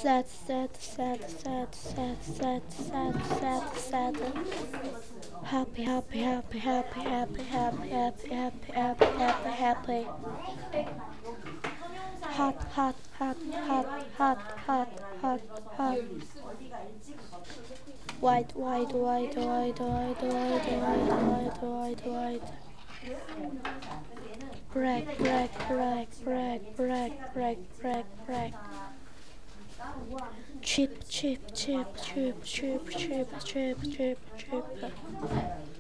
sad. Happy, happy, happy, happy, happy, happy, happy, happy, happy, happy, happy. Hot, hot, hot, hot, hot, hot, hot, hot. White, white, white, white, white, white, white, white, white, white. Break, break, break, break, break, break, break, break. Chip, chip, chip, chip, chip, chip, chip, chip, chip.